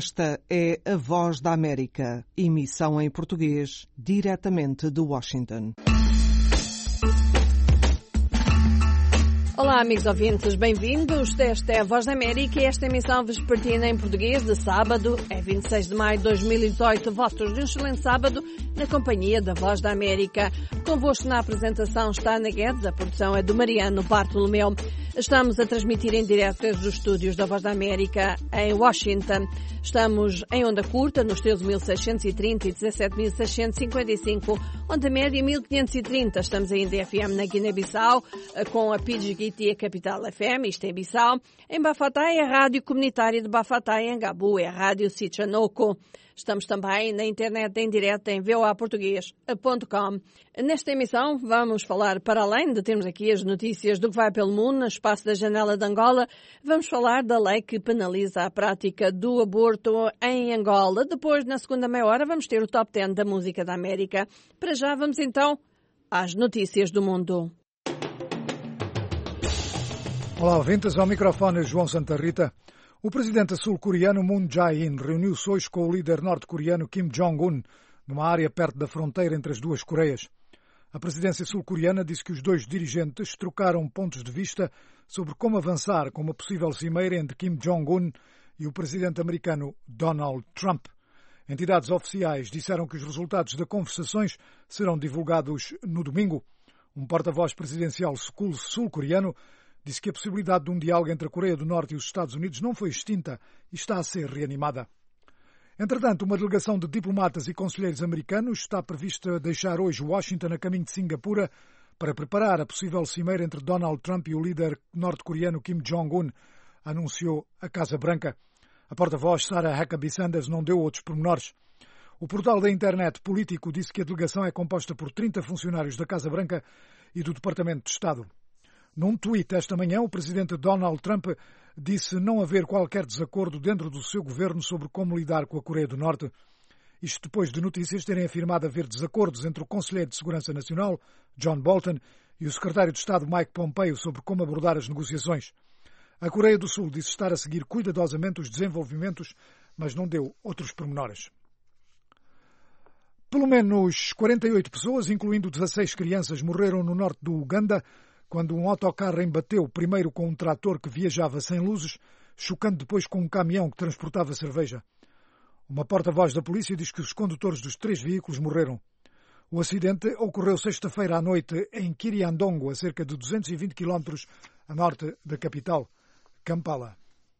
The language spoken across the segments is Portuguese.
Esta é a Voz da América, emissão em português, diretamente de Washington. Olá, amigos ouvintes, bem-vindos. Esta é a Voz da América e esta emissão vespertina em português de sábado, é 26 de maio de 2018. Votos de um excelente sábado na companhia da Voz da América. Convosco na apresentação está Ana Guedes, a produção é do Mariano Bartolomeu. Estamos a transmitir em direto desde os estúdios da Voz da América em Washington. Estamos em onda curta nos 13.630 e 17.655, onda média 1.530. Estamos ainda em FM na Guiné-Bissau, com a Pidgiguiti e a Capital FM, isto é Bissau. Em Bafatá é a Rádio Comunitária de Bafatá, em Gabu é a Rádio Sichanoko. Estamos também na internet em direto em voaportugues.com. Nesta emissão vamos falar, para além de termos aqui as notícias do que vai pelo mundo, no espaço da Janela de Angola, vamos falar da lei que penaliza a prática do aborto em Angola. Depois, na segunda meia hora, vamos ter o Top 10 da Música da América. Para já, vamos então às notícias do mundo. Olá, ouvintes, ao microfone João Santa Rita. O presidente sul-coreano Moon Jae-in reuniu-se hoje com o líder norte-coreano Kim Jong-un numa área perto da fronteira entre as duas Coreias. A presidência sul-coreana disse que os dois dirigentes trocaram pontos de vista sobre como avançar com uma possível cimeira entre Kim Jong-un e o presidente americano Donald Trump. Entidades oficiais disseram que os resultados das conversações serão divulgados no domingo. Um porta-voz presidencial sul-coreano disse que a possibilidade de um diálogo entre a Coreia do Norte e os Estados Unidos não foi extinta e está a ser reanimada. Entretanto, uma delegação de diplomatas e conselheiros americanos está prevista deixar hoje Washington a caminho de Singapura para preparar a possível cimeira entre Donald Trump e o líder norte-coreano Kim Jong-un, anunciou a Casa Branca. A porta-voz Sarah Huckabee Sanders não deu outros pormenores. O portal da internet político disse que a delegação é composta por 30 funcionários da Casa Branca e do Departamento de Estado. Num tweet esta manhã, o presidente Donald Trump disse não haver qualquer desacordo dentro do seu governo sobre como lidar com a Coreia do Norte. Isto depois de notícias terem afirmado haver desacordos entre o Conselheiro de Segurança Nacional, John Bolton, e o Secretário de Estado, Mike Pompeo, sobre como abordar as negociações. A Coreia do Sul disse estar a seguir cuidadosamente os desenvolvimentos, mas não deu outros pormenores. Pelo menos 48 pessoas, incluindo 16 crianças, morreram no norte do Uganda, quando um autocarro embateu primeiro com um trator que viajava sem luzes, chocando depois com um caminhão que transportava cerveja. Uma porta-voz da polícia diz que os condutores dos 3 veículos morreram. O acidente ocorreu sexta-feira à noite em Kiriandongo, a cerca de 220 km a norte da capital, Kampala.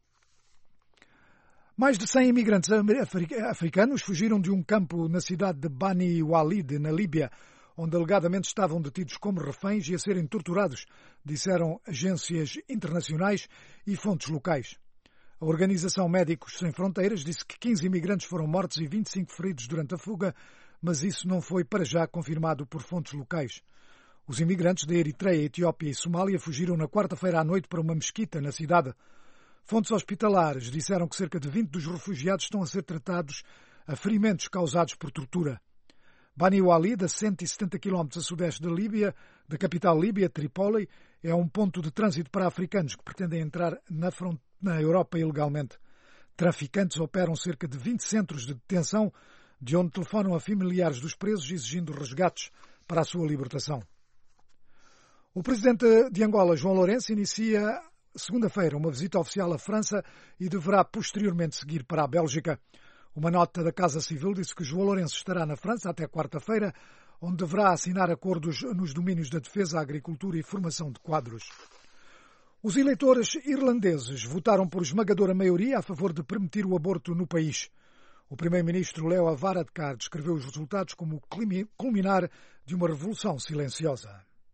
Mais de 100 imigrantes africanos fugiram de um campo na cidade de Bani Walid, na Líbia, onde alegadamente estavam detidos como reféns e a serem torturados, disseram agências internacionais e fontes locais. A Organização Médicos Sem Fronteiras disse que 15 imigrantes foram mortos e 25 feridos durante a fuga, mas isso não foi para já confirmado por fontes locais. Os imigrantes da Eritreia, Etiópia e Somália fugiram na quarta-feira à noite para uma mesquita na cidade. Fontes hospitalares disseram que cerca de 20 dos refugiados estão a ser tratados a ferimentos causados por tortura. Bani Walid, a 170 km a sudeste da Líbia, da capital líbia, Trípoli, é um ponto de trânsito para africanos que pretendem entrar na Europa ilegalmente. Traficantes operam cerca de 20 centros de detenção, de onde telefonam a familiares dos presos exigindo resgates para a sua libertação. O presidente de Angola, João Lourenço, inicia segunda-feira uma visita oficial à França e deverá posteriormente seguir para a Bélgica. Uma nota da Casa Civil disse que João Lourenço estará na França até quarta-feira, onde deverá assinar acordos nos domínios da defesa, agricultura e formação de quadros. Os eleitores irlandeses votaram por esmagadora maioria a favor de permitir o aborto no país. O primeiro-ministro Leo Varadkar descreveu os resultados como o culminar de uma revolução silenciosa.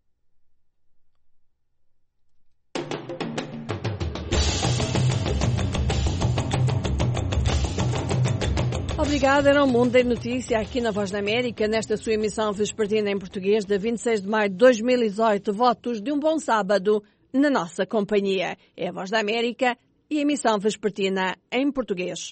Obrigada, era o Mundo da Notícia aqui na Voz da América, nesta sua emissão vespertina em português de 26 de maio de 2018. Votos de um bom sábado na nossa companhia. É a Voz da América e a emissão vespertina em português.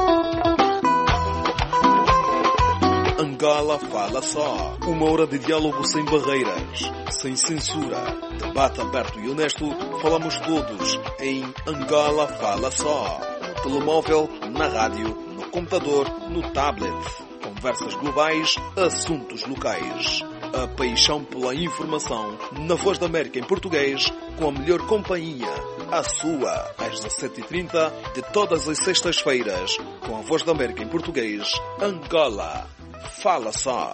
Angola Fala Só. Uma hora de diálogo sem barreiras, sem censura. Debate aberto e honesto. Falamos todos em Angola Fala Só. No telemóvel, Na rádio, no computador, no tablet. Conversas globais, assuntos locais. A paixão pela informação na Voz da América em português, com a melhor companhia. A sua, às 17h30 de todas as sextas-feiras, com a Voz da América em português, Angola. Fala só!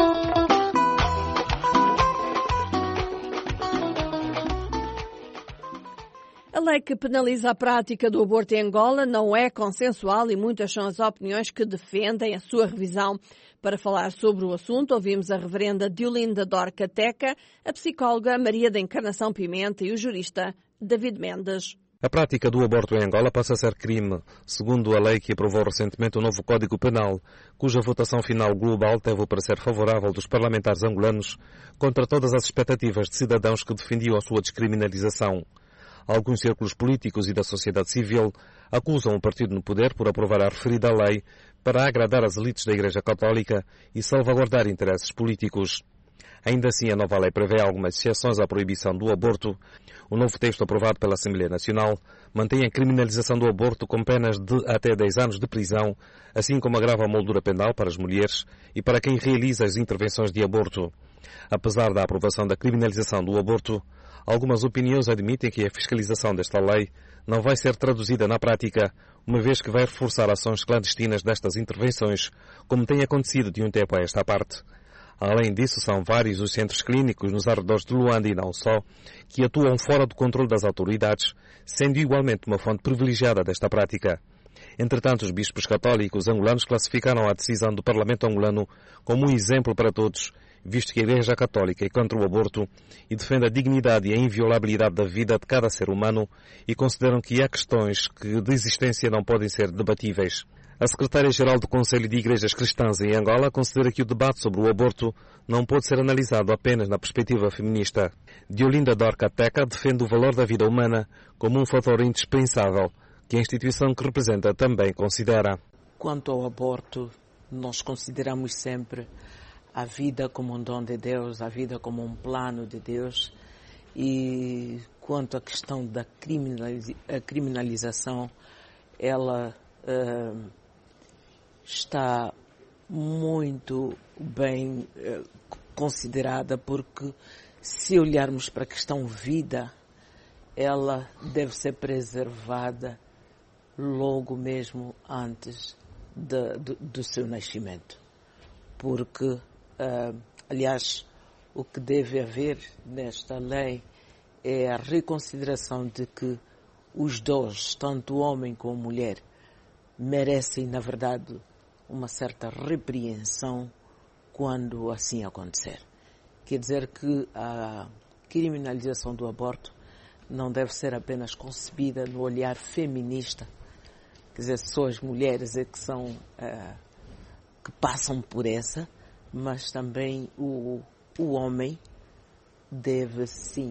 A lei que penaliza a prática do aborto em Angola não é consensual e muitas são as opiniões que defendem a sua revisão. Para falar sobre o assunto, ouvimos a reverenda Diolinda Dorca Teca, a psicóloga Maria da Encarnação Pimenta e o jurista David Mendes. A prática do aborto em Angola passa a ser crime, segundo a lei que aprovou recentemente o novo Código Penal, cuja votação final global teve o parecer favorável dos parlamentares angolanos contra todas as expectativas de cidadãos que defendiam a sua descriminalização. Alguns círculos políticos e da sociedade civil acusam o partido no poder por aprovar a referida lei para agradar as elites da Igreja Católica e salvaguardar interesses políticos. Ainda assim, a nova lei prevê algumas exceções à proibição do aborto. O novo texto aprovado pela Assembleia Nacional mantém a criminalização do aborto com penas de até 10 anos de prisão, assim como agrava a moldura penal para as mulheres e para quem realiza as intervenções de aborto. Apesar da aprovação da criminalização do aborto, algumas opiniões admitem que a fiscalização desta lei não vai ser traduzida na prática, uma vez que vai reforçar ações clandestinas destas intervenções, como tem acontecido de um tempo a esta parte. Além disso, são vários os centros clínicos nos arredores de Luanda e não só, que atuam fora do controle das autoridades, sendo igualmente uma fonte privilegiada desta prática. Entretanto, os bispos católicos angolanos classificaram a decisão do Parlamento angolano como um exemplo para todos, visto que a Igreja Católica é contra o aborto e defende a dignidade e a inviolabilidade da vida de cada ser humano e consideram que há questões que de existência não podem ser debatíveis. A secretária-geral do Conselho de Igrejas Cristãs em Angola considera que o debate sobre o aborto não pode ser analisado apenas na perspectiva feminista. Diolinda Dorca Teca defende o valor da vida humana como um fator indispensável, que a instituição que representa também considera. Quanto ao aborto, nós consideramos sempre a vida como um dom de Deus, a vida como um plano de Deus. E quanto à questão da criminalização, ela está muito bem considerada, porque se olharmos para a questão vida, ela deve ser preservada logo mesmo antes do seu nascimento. Porque, aliás, o que deve haver nesta lei é a reconsideração de que os dois, tanto o homem como a mulher, merecem, na verdade, uma certa repreensão quando assim acontecer. Quer dizer que a criminalização do aborto não deve ser apenas concebida no olhar feminista, quer dizer, só as mulheres é que são que passam por essa, mas também o homem deve sim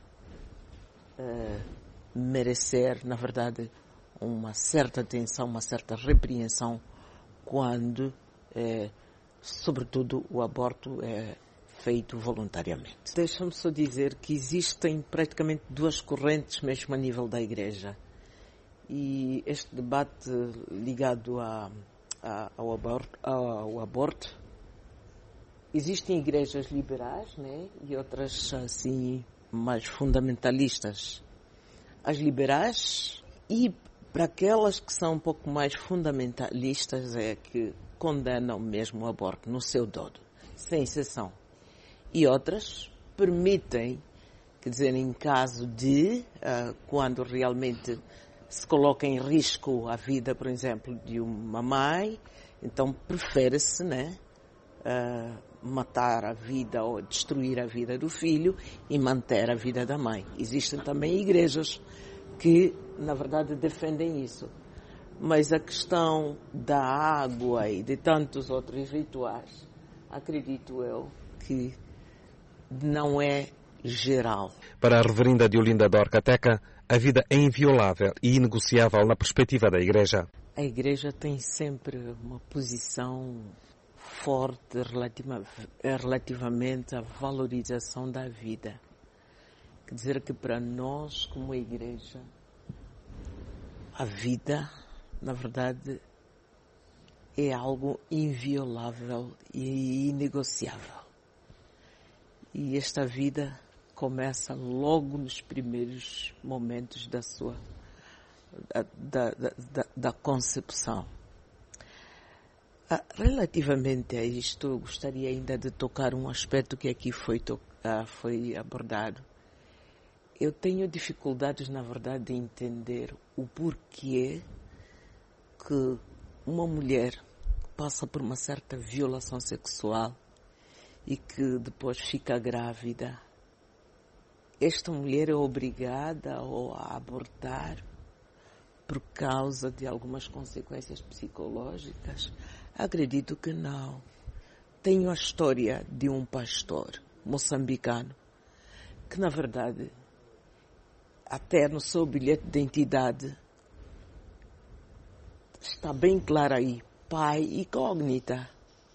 merecer, na verdade, uma certa atenção, uma certa repreensão quando, sobretudo, o aborto é feito voluntariamente. Deixa-me só dizer que existem praticamente duas correntes mesmo a nível da Igreja. E este debate ligado ao aborto, existem igrejas liberais, né, e outras assim mais fundamentalistas. As liberais e para aquelas que são um pouco mais fundamentalistas é que condenam mesmo o aborto no seu todo, sem exceção. E outras permitem, quer dizer, em caso de, quando realmente se coloca em risco a vida, por exemplo, de uma mãe, então prefere-se, né, matar a vida ou destruir a vida do filho e manter a vida da mãe. Existem também igrejas que, na verdade, defendem isso. Mas a questão da água e de tantos outros rituais, acredito eu que não é geral. Para a reverenda Diolinda Dorca Teca, a vida é inviolável e inegociável na perspectiva da Igreja. A Igreja tem sempre uma posição forte relativamente à valorização da vida. Quer dizer que para nós, como Igreja, a vida na verdade, é algo inviolável e inegociável. E esta vida começa logo nos primeiros momentos da concepção. Relativamente a isto, eu gostaria ainda de tocar um aspecto que aqui foi abordado. Eu tenho dificuldades, na verdade, de entender o porquê que uma mulher passa por uma certa violação sexual e que depois fica grávida. Esta mulher é obrigada a abortar por causa de algumas consequências psicológicas? Acredito que não. Tenho a história de um pastor moçambicano que, na verdade, até no seu bilhete de identidade está bem claro aí, pai incógnita.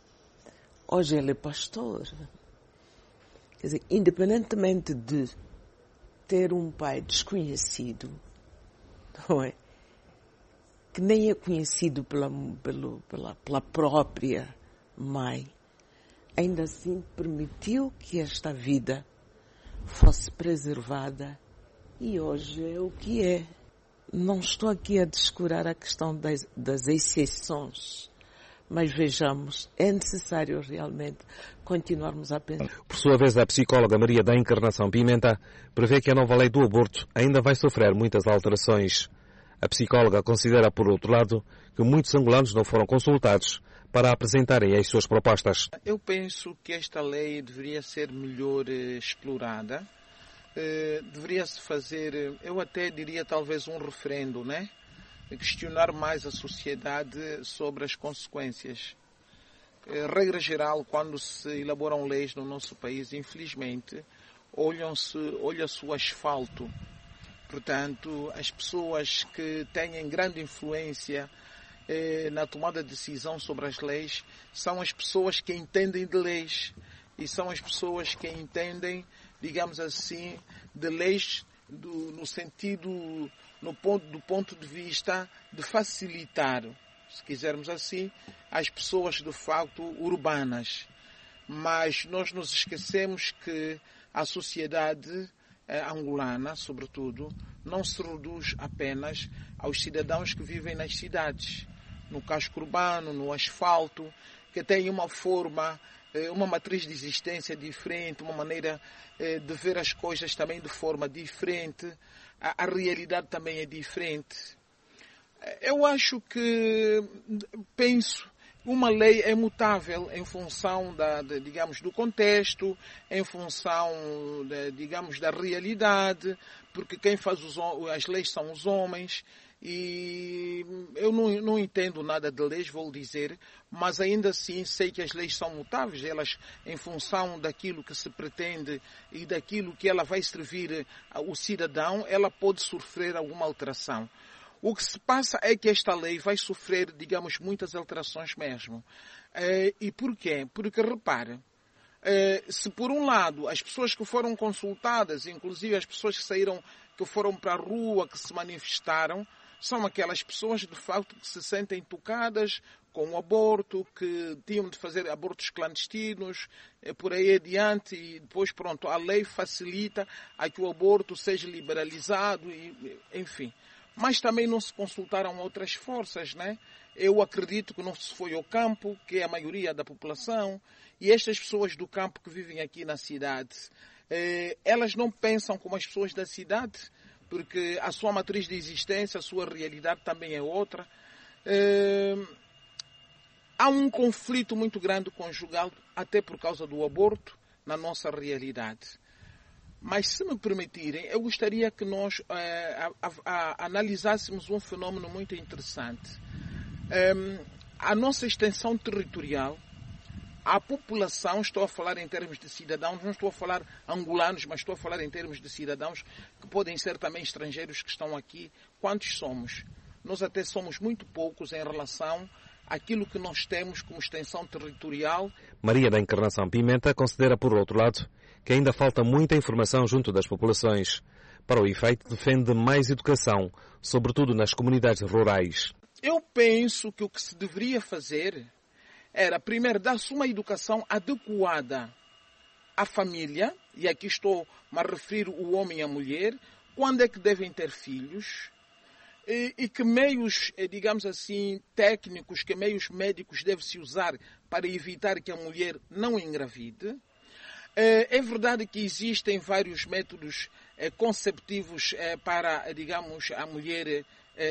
Hoje ele é pastor. Quer dizer, independentemente de ter um pai desconhecido, não é? Que nem é conhecido pela própria mãe, ainda assim permitiu que esta vida fosse preservada e hoje é o que é. Não estou aqui a descurar a questão das exceções, mas vejamos, é necessário realmente continuarmos a pensar. Por sua vez, a psicóloga Maria da Encarnação Pimenta prevê que a nova lei do aborto ainda vai sofrer muitas alterações. A psicóloga considera, por outro lado, que muitos angolanos não foram consultados para apresentarem as suas propostas. Eu penso que esta lei deveria ser melhor explorada. Deveria-se fazer, eu até diria talvez um referendo, né? Questionar mais a sociedade sobre as consequências. Regra geral, quando se elaboram leis no nosso país, infelizmente, olha-se o asfalto. Portanto, as pessoas que têm grande influência na tomada de decisão sobre as leis são as pessoas que entendem de leis e são as pessoas que entendem, digamos assim, de leis no sentido, do ponto de vista de facilitar, se quisermos assim, as pessoas de facto urbanas. Mas nós nos esquecemos que a sociedade angolana, sobretudo, não se reduz apenas aos cidadãos que vivem nas cidades, no casco urbano, no asfalto, que têm uma forma, uma matriz de existência diferente, uma maneira de ver as coisas também de forma diferente, a realidade também é diferente. Eu acho que, uma lei é mutável em função digamos, do contexto, em função, digamos, da realidade, porque quem faz as leis são os homens. E eu não entendo nada de leis, vou dizer, mas ainda assim sei que as leis são mutáveis, elas em função daquilo que se pretende e daquilo que ela vai servir ao cidadão, ela pode sofrer alguma alteração. O que se passa é que esta lei vai sofrer, digamos, muitas alterações mesmo. E por quê? Porque, repare, se por um lado as pessoas que foram consultadas, inclusive as pessoas que foram para a rua, que se manifestaram, são aquelas pessoas, de facto, que se sentem tocadas com o aborto, que tinham de fazer abortos clandestinos, por aí adiante, e depois, pronto, a lei facilita a que o aborto seja liberalizado, enfim. Mas também não se consultaram outras forças, né? Eu acredito que não se foi ao campo, que é a maioria da população, e estas pessoas do campo que vivem aqui na cidade, elas não pensam como as pessoas da cidade, porque a sua matriz de existência, a sua realidade também é outra. Há um conflito muito grande conjugal, até por causa do aborto, na nossa realidade. Mas, se me permitirem, eu gostaria que nós analisássemos um fenômeno muito interessante. A nossa extensão territorial, a população, estou a falar em termos de cidadãos, não estou a falar angolanos, mas estou a falar em termos de cidadãos que podem ser também estrangeiros que estão aqui. Quantos somos? Nós até somos muito poucos em relação àquilo que nós temos como extensão territorial. Maria da Encarnação Pimenta considera, por outro lado, que ainda falta muita informação junto das populações. Para o efeito, defende mais educação, sobretudo nas comunidades rurais. Eu penso que o que se deveria fazer era, primeiro, dar-se uma educação adequada à família, e aqui estou-me a referir o homem e a mulher, quando é que devem ter filhos, e que meios, digamos assim, técnicos, que meios médicos deve-se usar para evitar que a mulher não engravide. É verdade que existem vários métodos conceptivos para, digamos, a mulher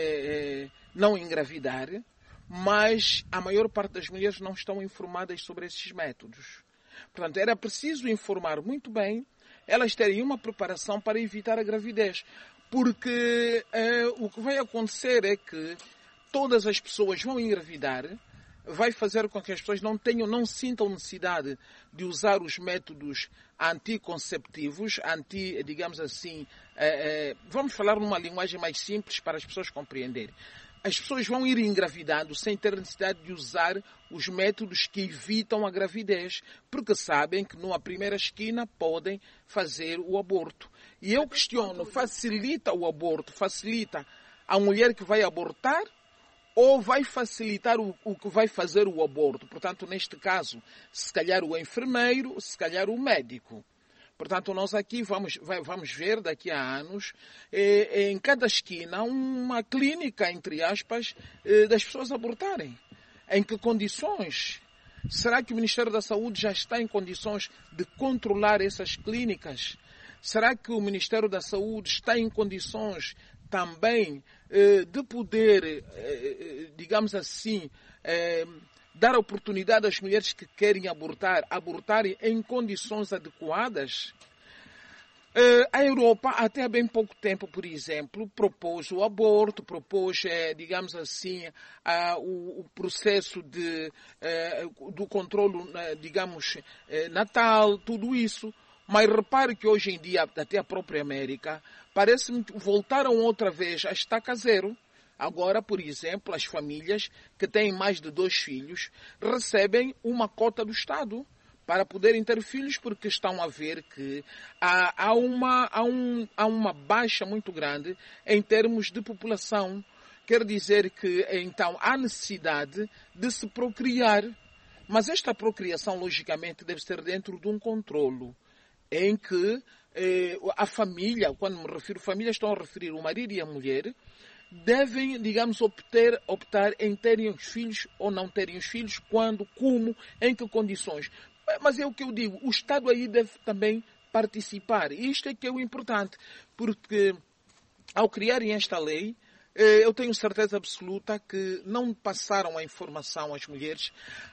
não engravidar, mas a maior parte das mulheres não estão informadas sobre esses métodos. Portanto, era preciso informar muito bem, elas terem uma preparação para evitar a gravidez. Porque o que vai acontecer é que todas as pessoas vão engravidar, vai fazer com que as pessoas não sintam necessidade de usar os métodos anticonceptivos, digamos assim, vamos falar numa linguagem mais simples para as pessoas compreenderem. As pessoas vão ir engravidando sem ter necessidade de usar os métodos que evitam a gravidez, porque sabem que numa primeira esquina podem fazer o aborto. E eu questiono, facilita o aborto, facilita a mulher que vai abortar ou vai facilitar o que vai fazer o aborto? Portanto, neste caso, se calhar o enfermeiro, se calhar o médico. Portanto, nós aqui vamos ver daqui a anos, em cada esquina, uma clínica, entre aspas, das pessoas abortarem. Em que condições? Será que o Ministério da Saúde já está em condições de controlar essas clínicas? Será que o Ministério da Saúde está em condições também de poder, digamos assim, dar oportunidade às mulheres que querem abortarem em condições adequadas? A Europa, até há bem pouco tempo, por exemplo, propôs o aborto, propôs, digamos assim, o processo do controle, digamos, natal, tudo isso. Mas repare que hoje em dia, até a própria América, parece-me que voltaram outra vez a estaca zero. Agora, por exemplo, as famílias que têm mais de 2 filhos recebem uma cota do Estado para poderem ter filhos, porque estão a ver que há uma baixa muito grande em termos de população. Quer dizer que, então, há necessidade de se procriar. Mas esta procriação, logicamente, deve ser dentro de um controlo, em que a família, quando me refiro a família, estou a referir o marido e a mulher, devem, digamos, optar em terem os filhos ou não terem os filhos, quando, como, em que condições. Mas é o que eu digo, o Estado aí deve também participar. E isto é que é o importante, porque ao criarem esta lei, eu tenho certeza absoluta que não passaram a informação às mulheres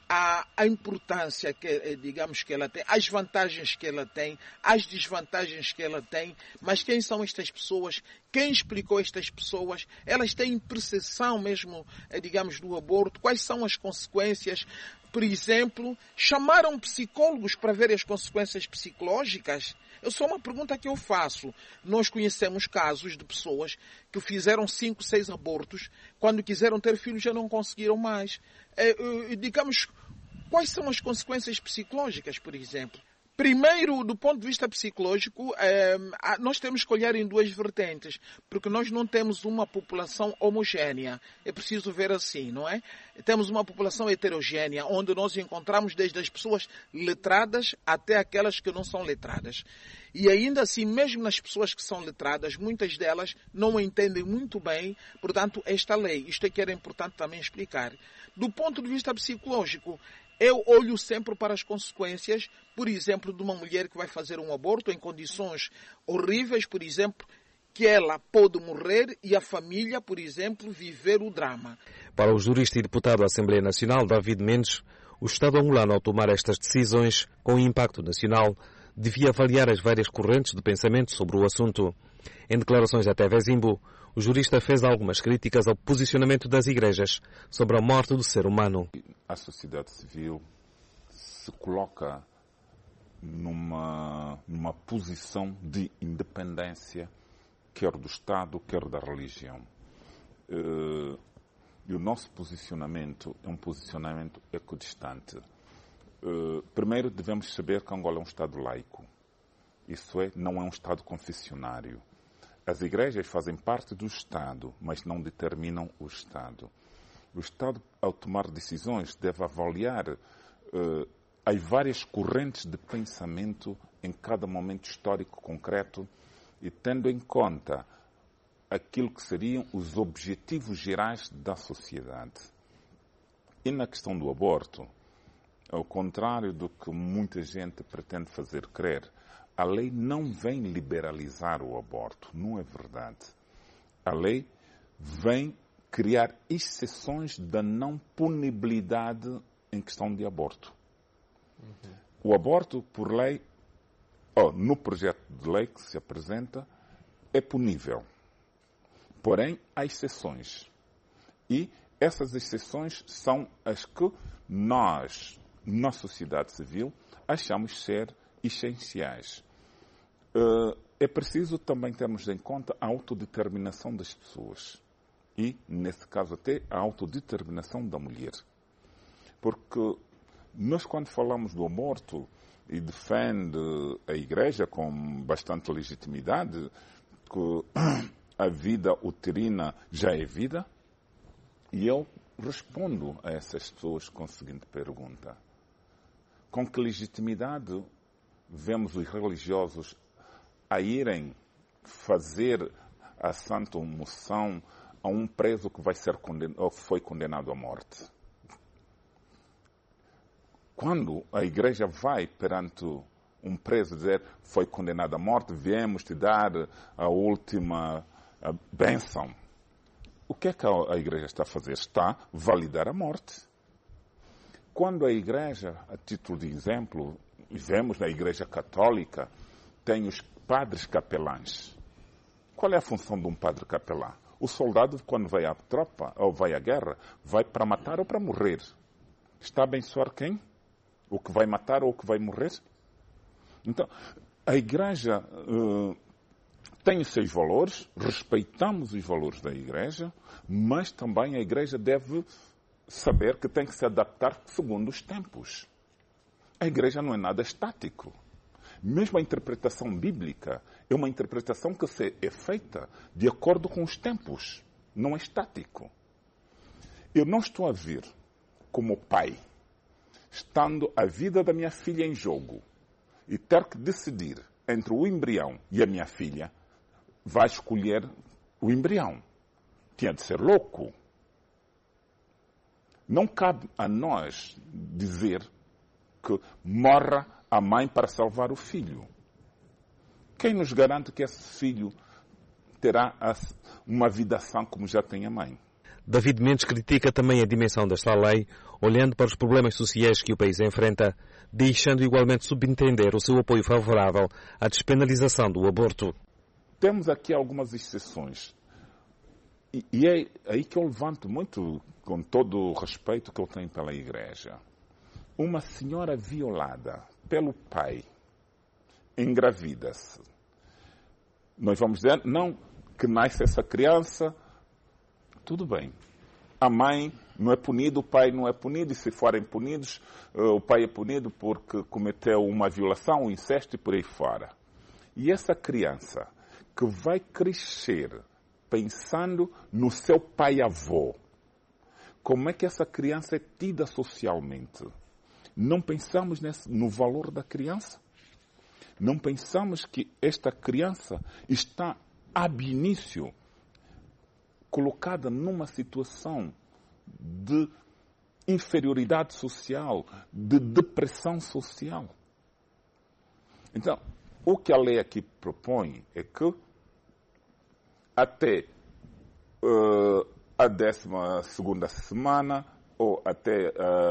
a importância que, digamos, que ela tem, as vantagens que ela tem, as desvantagens que ela tem, mas quem são estas pessoas, quem explicou estas pessoas, elas têm percepção mesmo, digamos, do aborto, quais são as consequências. Por exemplo, chamaram psicólogos para ver as consequências psicológicas? É só uma pergunta que eu faço. Nós conhecemos casos de pessoas que fizeram 5, 6 abortos, quando quiseram ter filhos já não conseguiram mais. Digamos, quais são as consequências psicológicas, por exemplo? Primeiro, do ponto de vista psicológico, nós temos que olhar em 2 vertentes, porque nós não temos uma população homogénea. É preciso ver assim, não é? Temos uma população heterogénea, onde nós encontramos desde as pessoas letradas até aquelas que não são letradas. E ainda assim, mesmo nas pessoas que são letradas, muitas delas não entendem muito bem, portanto, esta lei. Isto é que era importante também explicar. Do ponto de vista psicológico, eu olho sempre para as consequências, por exemplo, de uma mulher que vai fazer um aborto em condições horríveis, por exemplo, que ela pode morrer e a família, por exemplo, viver o drama. Para o jurista e deputado da Assembleia Nacional, David Mendes, o Estado angolano, ao tomar estas decisões com impacto nacional, devia avaliar as várias correntes de pensamento sobre o assunto. Em declarações à TV Zimbo, o jurista fez algumas críticas ao posicionamento das igrejas sobre a morte do ser humano. A sociedade civil se coloca numa posição de independência, quer do Estado, quer da religião. E o nosso posicionamento é um posicionamento equidistante. Primeiro, devemos saber que Angola é um Estado laico. Isso é, não é um Estado confessionário. As igrejas fazem parte do Estado, mas não determinam o Estado. O Estado, ao tomar decisões, deve avaliar as várias correntes de pensamento em cada momento histórico concreto e tendo em conta aquilo que seriam os objetivos gerais da sociedade. E na questão do aborto, ao contrário do que muita gente pretende fazer crer, a lei não vem liberalizar o aborto, não é verdade. A lei vem criar exceções da não punibilidade em questão de aborto. O aborto, por lei, no projeto de lei que se apresenta, é punível. Porém, há exceções. E essas exceções são as que nós, na sociedade civil, achamos ser essenciais. É preciso também termos em conta a autodeterminação das pessoas. E, nesse caso até, a autodeterminação da mulher. Porque nós, quando falamos do aborto, e defende a Igreja com bastante legitimidade que a vida uterina já é vida, e eu respondo a essas pessoas com a seguinte pergunta. Com que legitimidade vemos os religiosos a irem fazer a santa unção a um preso que vai ser ou foi condenado à morte? Quando a Igreja vai perante um preso dizer foi condenado à morte, viemos te dar a última bênção. O que é que a Igreja está a fazer? Está a validar a morte. Quando a Igreja, a título de exemplo, vemos na Igreja Católica, tem os padres capelães. Qual é a função de um padre capelão? O soldado, quando vai à tropa ou vai à guerra, vai para matar ou para morrer. Está a abençoar quem? O que vai matar ou o que vai morrer? Então, a Igreja tem os seus valores, respeitamos os valores da Igreja, mas também a Igreja deve saber que tem que se adaptar segundo os tempos. A Igreja não é nada estático. Mesmo a interpretação bíblica é uma interpretação que é feita de acordo com os tempos, não é estático. Eu não estou a ver como pai, estando a vida da minha filha em jogo, e ter que decidir entre o embrião e a minha filha, vai escolher o embrião. Tinha de ser louco. Não cabe a nós dizer que morra a mãe para salvar o filho. Quem nos garante que esse filho terá uma vida sã como já tem a mãe? David Mendes critica também a dimensão desta lei, olhando para os problemas sociais que o país enfrenta, deixando igualmente subentender o seu apoio favorável à despenalização do aborto. Temos aqui algumas exceções. E é aí que eu levanto muito, com todo o respeito que eu tenho pela Igreja. Uma senhora violada pelo pai, engravida-se. Nós vamos dizer, não, que nasce essa criança, tudo bem. A mãe não é punida, o pai não é punido, e se forem punidos, o pai é punido porque cometeu uma violação, um incesto e por aí fora. E essa criança que vai crescer pensando no seu pai-avô, como é que essa criança é tida socialmente? Não pensamos no valor da criança? Não pensamos que esta criança está, ab início, colocada numa situação de inferioridade social, de depressão social? Então, o que a lei aqui propõe é que até a 12ª semana ou até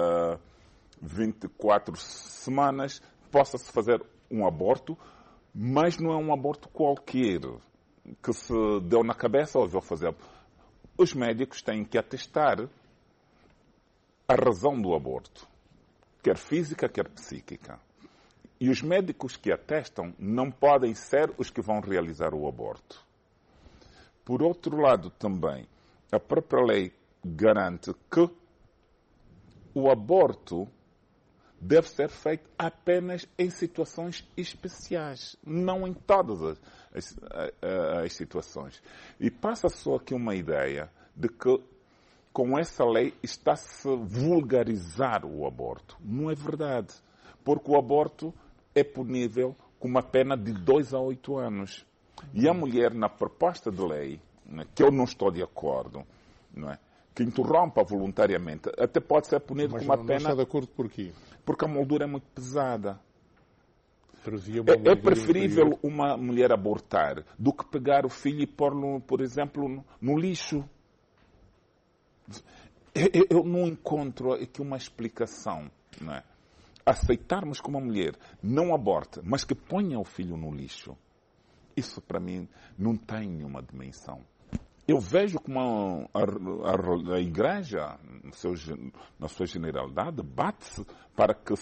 24 semanas possa-se fazer um aborto, mas não é um aborto qualquer que se deu na cabeça ou vou fazer. Os médicos têm que atestar a razão do aborto, quer física, quer psíquica. E os médicos que atestam não podem ser os que vão realizar o aborto. Por outro lado, também, a própria lei garante que o aborto deve ser feito apenas em situações especiais, não em todas as situações. E passa só aqui uma ideia de que com essa lei está-se a vulgarizar o aborto. Não é verdade, porque o aborto é punível com uma pena de 2 a 8 anos. E a mulher, na proposta de lei, né, que eu não estou de acordo, não é, que interrompa voluntariamente, até pode ser punido com uma pena... Mas não está de acordo por quê? Porque a moldura é muito pesada. É preferível uma mulher abortar do que pegar o filho e pôr-lo, por exemplo, no lixo. Eu não encontro aqui uma explicação. Não é? Aceitarmos que uma mulher não aborte, mas que ponha o filho no lixo, isso para mim não tem nenhuma dimensão. Eu vejo como a Igreja, na sua generalidade, bate-se para que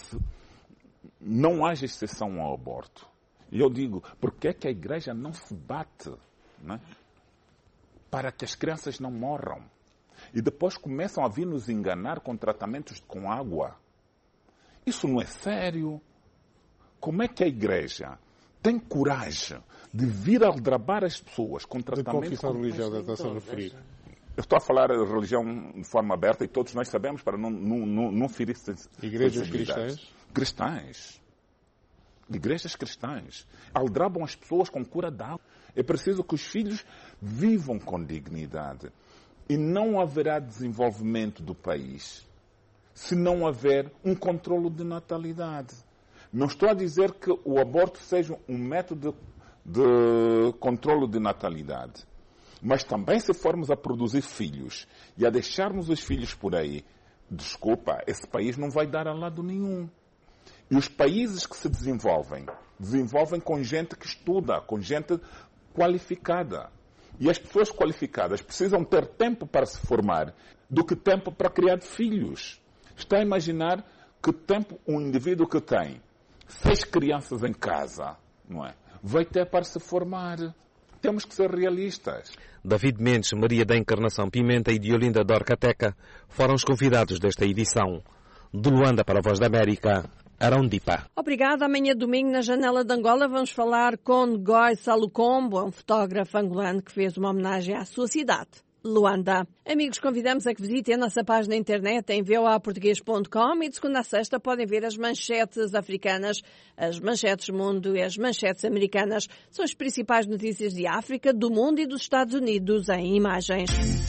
não haja exceção ao aborto. E eu digo, por que é que a Igreja não se bate, né, para que as crianças não morram? E depois começam a vir nos enganar com tratamentos com água. Isso não é sério. Como é que a Igreja tem coragem de vir aldrabar as pessoas com tratamentos... De confissão religiosa está-se a referir? Eu estou a falar de religião de forma aberta e todos nós sabemos para não ferir igrejas cristãs? Cristãs. Igrejas cristãs. Aldrabam as pessoas com cura d'água. É preciso que os filhos vivam com dignidade. E não haverá desenvolvimento do país se não houver um controlo de natalidade. Não estou a dizer que o aborto seja um método de controlo de natalidade. Mas também se formos a produzir filhos e a deixarmos os filhos por aí, desculpa, esse país não vai dar a lado nenhum. E os países que se desenvolvem com gente que estuda, com gente qualificada. E as pessoas qualificadas precisam ter tempo para se formar do que tempo para criar filhos. Está a imaginar que tempo um indivíduo que tem 6 crianças em casa, não é, vai ter para se formar. Temos que ser realistas. David Mendes, Maria da Encarnação Pimenta e Diolinda Dorcateca foram os convidados desta edição. De Luanda para a Voz da América, Arão Dipa. Obrigada. Amanhã domingo na Janela de Angola vamos falar com Ngoy Salucombo, um fotógrafo angolano que fez uma homenagem à sua cidade, Luanda. Amigos, convidamos a que visitem a nossa página na internet em voaportugues.com e de segunda a sexta podem ver as manchetes africanas, as manchetes mundo e as manchetes americanas. São as principais notícias de África, do mundo e dos Estados Unidos em imagens.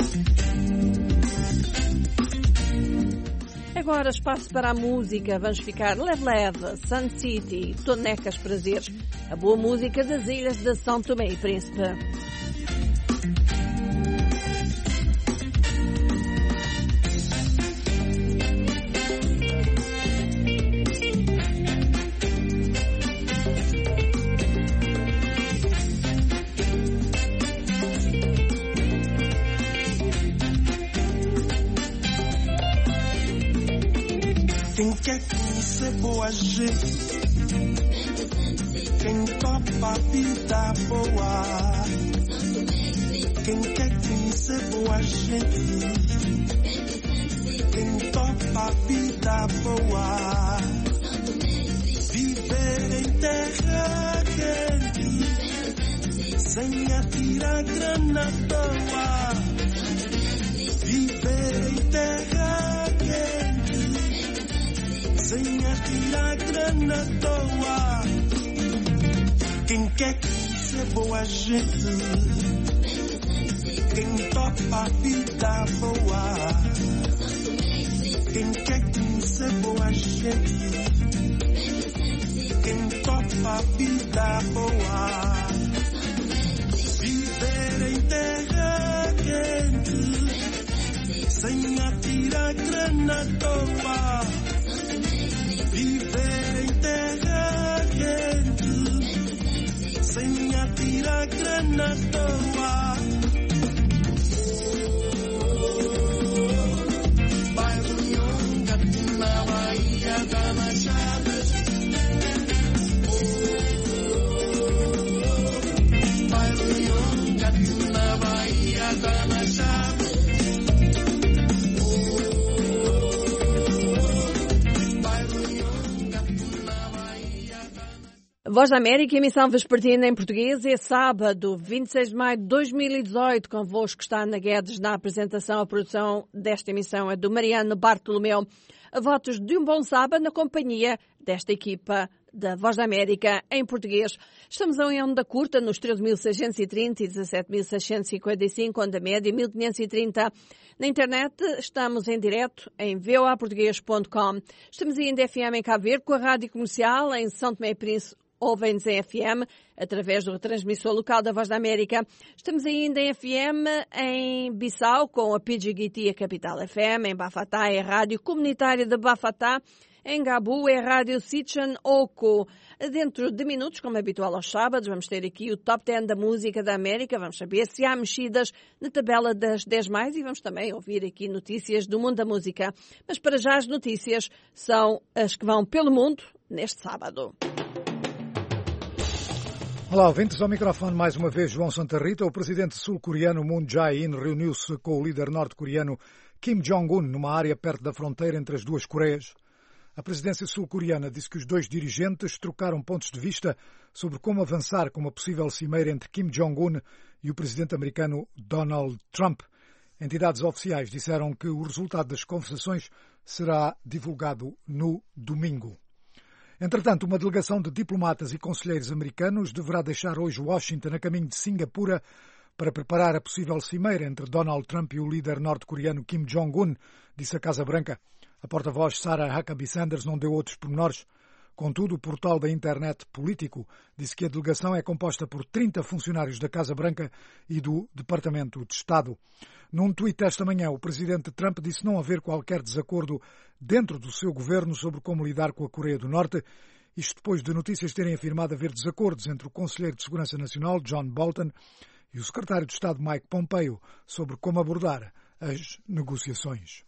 Agora espaço para a música. Vamos ficar leve, Sun City, Tonecas Prazeres, a boa música das ilhas de São Tomé e Príncipe. Quem quer conhecer boa gente, quem topa a vida boa, quem quer conhecer boa gente, quem topa a vida boa, viver em terra quente, sem atirar grana à toa, viver em terra quente, sem atirar grana à toa. Quem quer ser boa gente, quem topa a vida boa, quem quer ser boa gente, quem topa a vida boa, viver em terra quente, sem atirar grana à toa. Viver em terra quente, sem atirar grana à toa. Bairro Nhonga, na Bahia da Machada. Bairro Nhonga, na Bahia da Machada. Voz da América, emissão vespertina em português, é sábado, 26 de maio de 2018. Convosco está Ana Guedes na apresentação. A produção desta emissão é do Mariano Bartolomeu. Votos de um bom sábado na companhia desta equipa da Voz da América em português. Estamos em onda curta nos 13.630 e 17.655, onda média 1.530. Na internet estamos em direto em voaportugues.com. Estamos ainda FM em Cabo Verde com a Rádio Comercial em São Tomé e Príncipe. Ouvem-nos em FM, através do retransmissor local da Voz da América. Estamos ainda em FM em Bissau, com a PGGT, a Capital FM. Em Bafatá é a Rádio Comunitária de Bafatá. Em Gabu é a Rádio Sitchan Oco. Dentro de minutos, como é habitual aos sábados, vamos ter aqui o Top 10 da Música da América. Vamos saber se há mexidas na tabela das 10 mais e vamos também ouvir aqui notícias do mundo da música. Mas para já as notícias são as que vão pelo mundo neste sábado. Olá, ouvintes, ao microfone mais uma vez João Santa Rita. O presidente sul-coreano Moon Jae-in reuniu-se com o líder norte-coreano Kim Jong-un numa área perto da fronteira entre as duas Coreias. A presidência sul-coreana disse que os dois dirigentes trocaram pontos de vista sobre como avançar com uma possível cimeira entre Kim Jong-un e o presidente americano Donald Trump. Entidades oficiais disseram que o resultado das conversações será divulgado no domingo. Entretanto, uma delegação de diplomatas e conselheiros americanos deverá deixar hoje Washington a caminho de Singapura para preparar a possível cimeira entre Donald Trump e o líder norte-coreano Kim Jong-un, disse a Casa Branca. A porta-voz Sarah Huckabee Sanders não deu outros pormenores. Contudo, o portal da internet Político disse que a delegação é composta por 30 funcionários da Casa Branca e do Departamento de Estado. Num tweet esta manhã, o presidente Trump disse não haver qualquer desacordo dentro do seu governo sobre como lidar com a Coreia do Norte, isto depois de notícias terem afirmado haver desacordos entre o Conselheiro de Segurança Nacional, John Bolton, e o Secretário de Estado, Mike Pompeo, sobre como abordar as negociações.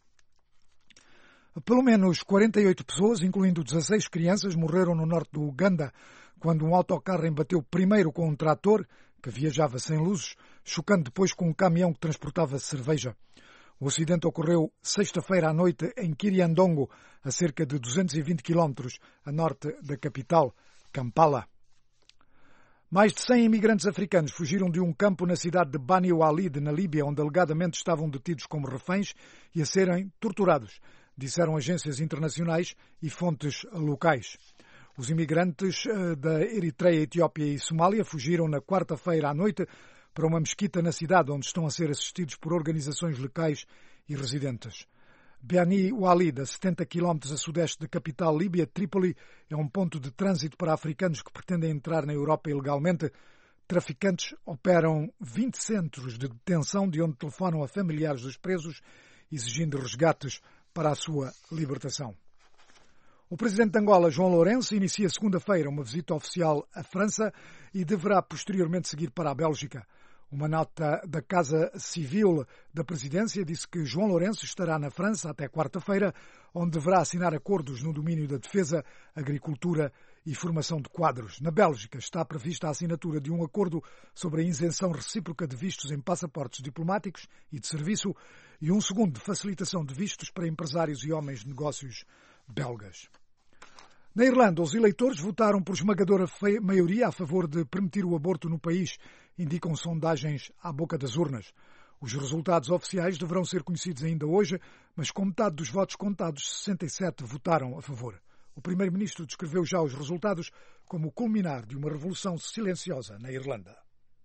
Pelo menos 48 pessoas, incluindo 16 crianças, morreram no norte do Uganda quando um autocarro embateu primeiro com um trator, que viajava sem luzes, chocando depois com um caminhão que transportava cerveja. O acidente ocorreu sexta-feira à noite em Kiriandongo, a cerca de 220 quilómetros a norte da capital, Kampala. Mais de 100 imigrantes africanos fugiram de um campo na cidade de Bani Walid, na Líbia, onde alegadamente estavam detidos como reféns e a serem torturados, disseram agências internacionais e fontes locais. Os imigrantes da Eritreia, Etiópia e Somália fugiram na quarta-feira à noite para uma mesquita na cidade, onde estão a ser assistidos por organizações locais e residentes. Bani Walid, a 70 km a sudeste da capital líbia, Trípoli, é um ponto de trânsito para africanos que pretendem entrar na Europa ilegalmente. Traficantes operam 20 centros de detenção de onde telefonam a familiares dos presos, exigindo resgates para a sua libertação. O presidente de Angola, João Lourenço, inicia segunda-feira uma visita oficial à França e deverá posteriormente seguir para a Bélgica. Uma nota da Casa Civil da Presidência disse que João Lourenço estará na França até quarta-feira, onde deverá assinar acordos no domínio da defesa, agricultura e formação de quadros. Na Bélgica está prevista a assinatura de um acordo sobre a isenção recíproca de vistos em passaportes diplomáticos e de serviço e um segundo de facilitação de vistos para empresários e homens de negócios belgas. Na Irlanda, os eleitores votaram por esmagadora maioria a favor de permitir o aborto no país, indicam sondagens à boca das urnas. Os resultados oficiais deverão ser conhecidos ainda hoje, mas com metade dos votos contados, 67 votaram a favor. O primeiro-ministro descreveu já os resultados como o culminar de uma revolução silenciosa na Irlanda.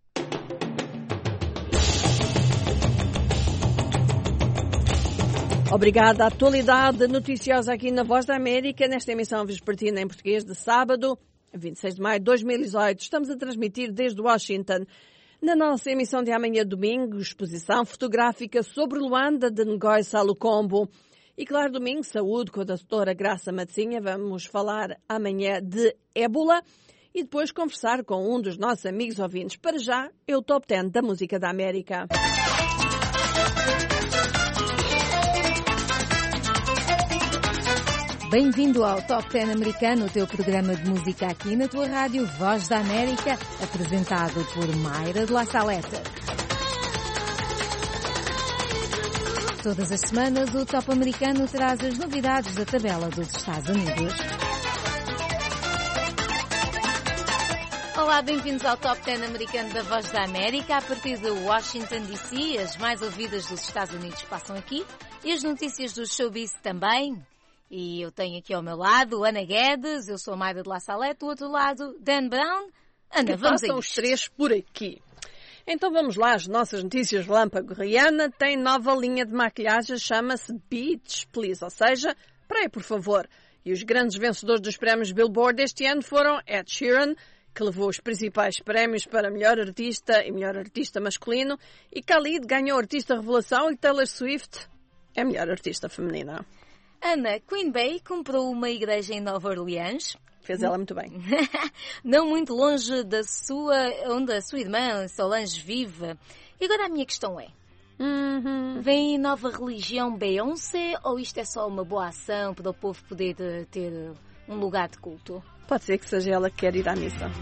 Obrigada. A atualidade noticiosa aqui na Voz da América, nesta emissão vespertina em português de sábado, 26 de maio de 2018. Estamos a transmitir desde Washington. Na nossa emissão de amanhã, domingo, exposição fotográfica sobre Luanda de Ngozi Salukombo. E claro, domingo, saúde com a doutora Graça Matzinha. Vamos falar amanhã de ébola e depois conversar com um dos nossos amigos ouvintes. Para já, é o Top 10 da Música da América. Bem-vindo ao Top 10 americano, o teu programa de música aqui na tua rádio Voz da América, apresentado por Mayra de La Saleta. Todas as semanas, o Top americano traz as novidades da tabela dos Estados Unidos. Olá, bem-vindos ao Top 10 americano da Voz da América. A partir de Washington, D.C., as mais ouvidas dos Estados Unidos passam aqui e as notícias do showbiz também. E eu tenho aqui ao meu lado Ana Guedes, eu sou a Mayra de La Salette, do outro lado Dan Brown. Ana, vamos a isto. Os três por aqui. Então vamos lá, as nossas notícias relâmpago. Rihanna tem nova linha de maquilhagem, chama-se Beach Please, ou seja, praia por favor. E os grandes vencedores dos prémios Billboard este ano foram Ed Sheeran, que levou os principais prémios para melhor artista e melhor artista masculino, e Khalid ganhou artista revelação e Taylor Swift é melhor artista feminina. Ana, Queen Bey comprou uma igreja em Nova Orleans. Fez ela muito bem. Não muito longe onde a sua irmã Solange vive. E agora a minha questão é, vem nova religião Beyoncé ou isto é só uma boa ação para o povo poder ter um lugar de culto? Pode ser que seja ela que quer ir à missa.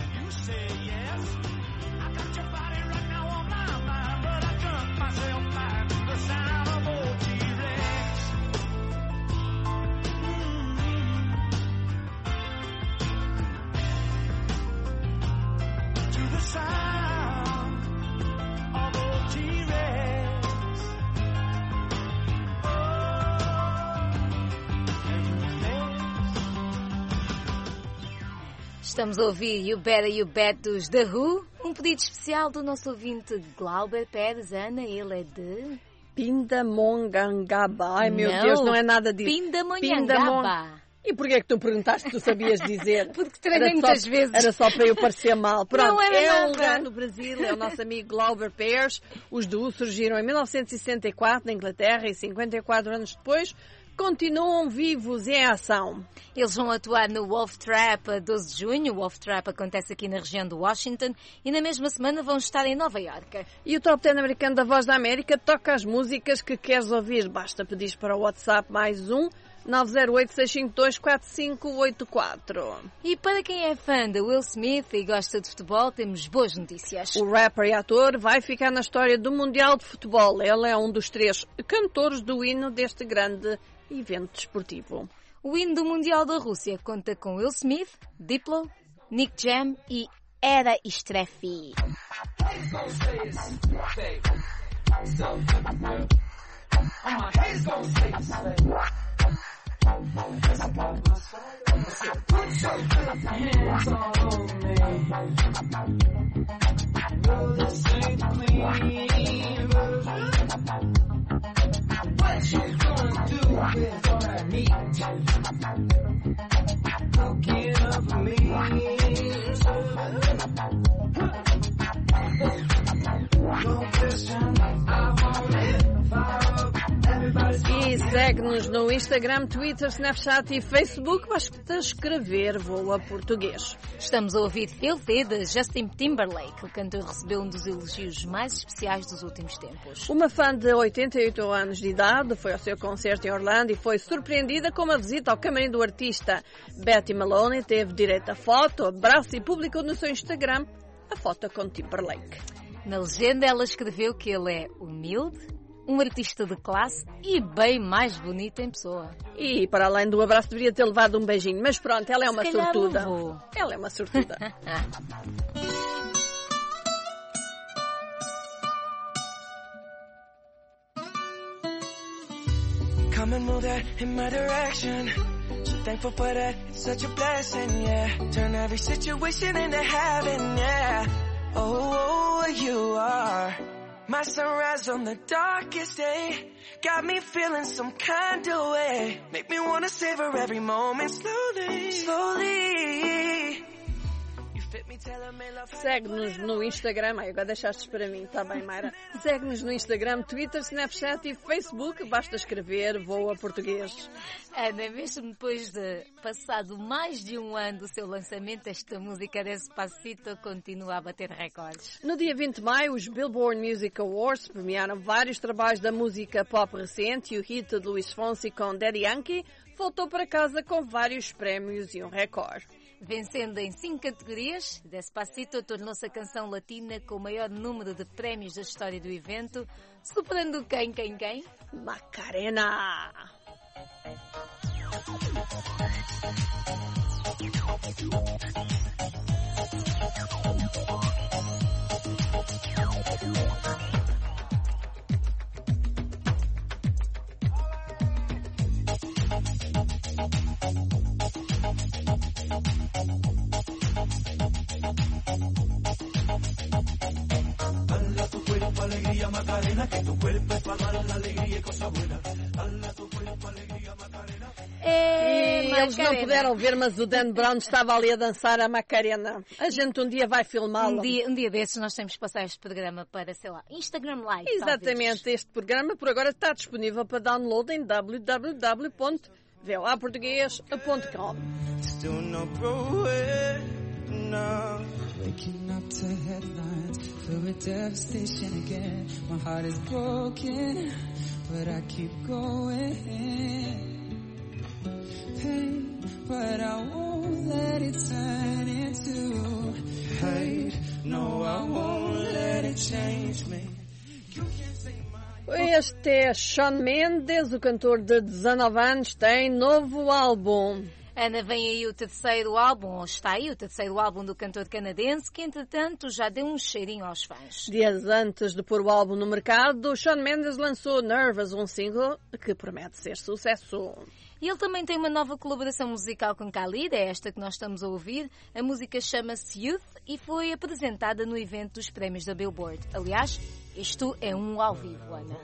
Estamos a ouvir You Better You Bet dos The Who, um pedido especial do nosso ouvinte Glauber Pérez. Ana, ele é de... Pindamongangaba. Ai, meu Deus, não é nada disso. Pindamongangaba. E porquê é que tu perguntaste se tu sabias dizer? Porque treinei muitas vezes. Era só para eu parecer mal. Pronto, não era é nada. um lugar no Brasil, é o nosso amigo Glauber Pérez. Os The Who surgiram em 1964 na Inglaterra e 54 anos depois continuam vivos e em ação. Eles vão atuar no Wolf Trap a 12 de junho. O Wolf Trap acontece aqui na região de Washington e na mesma semana vão estar em Nova Iorque. E o Top 10 americano da Voz da América toca as músicas que queres ouvir. Basta pedir para o WhatsApp mais 908-652-4584. E para quem é fã de Will Smith e gosta de futebol, temos boas notícias. O rapper e ator vai ficar na história do Mundial de Futebol. Ele é um dos 3 cantores do hino deste grande evento desportivo. O hino do Mundial da Rússia conta com Will Smith, Diplo, Nick Jam e Era Strefi. What you gonna do with all that meat? Cooking up for me. Don't question me, I want it. Fire up, everybody. E segue-nos no Instagram, Twitter, Snapchat e Facebook. Basta escrever Voa Português. Estamos a ouvir Filthy de Justin Timberlake. O cantor recebeu um dos elogios mais especiais dos últimos tempos. Uma fã de 88 anos de idade foi ao seu concerto em Orlando e foi surpreendida com uma visita ao camarim do artista. Betty Maloney teve direito a foto, abraço e publicou no seu Instagram a foto com Timberlake. Na legenda ela escreveu que ele é humilde, um artista de classe e bem mais bonito em pessoa. E para além do abraço deveria ter levado um beijinho, mas pronto, ela é uma sortuda. Ela é uma sortuda. Come and move that in my direction. So thankful for that, it's such a blessing, yeah. Turn every situation into heaven, yeah. Oh, you are my sunrise on the darkest day. Got me feeling some kind of way. Make me wanna savor every moment slowly, slowly. Segue-nos no Instagram. Ai, agora deixaste para mim, está bem, Mayra? Segue-nos no Instagram, Twitter, Snapchat e Facebook. Basta escrever Voa Português. Ana, mesmo depois de passado mais de um ano do seu lançamento, esta música Despacito continua a bater recordes. No dia 20 de maio, os Billboard Music Awards premiaram vários trabalhos da música pop recente e o hit de Luís Fonsi com Daddy Yankee voltou para casa com vários prémios e um recorde. Vencendo em 5 categorias, Despacito tornou-se a canção latina com o maior número de prémios da história do evento, superando quem? Macarena! Alegría Macarena, que tu cuerpo es para dar la alegría y cosa buena. Hala tu cuerpo, alegría Macarena. E eles não puderam ver, mas o Dan Brown estava ali a dançar a Macarena. A gente um dia vai filmá-lo. Um dia desses nós temos que passar este programa para, sei lá, Instagram Live. Exatamente, talvez. Este programa por agora está disponível para download em www.voaportugues.com. Still no growing, no. Waking up to headlines, filled with devastation again. My heart is broken, but I keep going. Pain, but I won't let it turn into hate. No, I won't let it change me. Este é Shawn Mendes, o cantor de 19 anos, tem novo álbum. Ana, vem aí o terceiro álbum, ou está aí o terceiro álbum do cantor canadense, que entretanto já deu um cheirinho aos fãs. Dias antes de pôr o álbum no mercado, Shawn Mendes lançou Nervous, um single que promete ser sucesso. E ele também tem uma nova colaboração musical com Khalid, é esta que nós estamos a ouvir. A música chama-se Youth e foi apresentada no evento dos prémios da Billboard. Aliás, isto é um ao vivo, Ana.